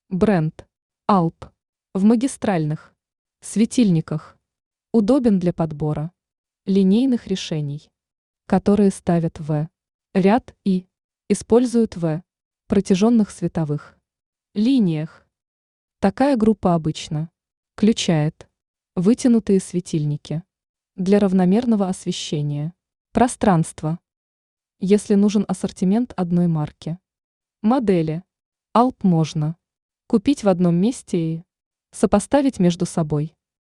Бренд Alp в магистральных светильниках удобен для подбора линейных решений, которые ставят в ряд и используют в протяженных световых линиях. Такая группа обычно включает вытянутые светильники для равномерного освещения пространства. Если нужен ассортимент одной марки, модели Alp можно купить в одном месте и сопоставить между собой.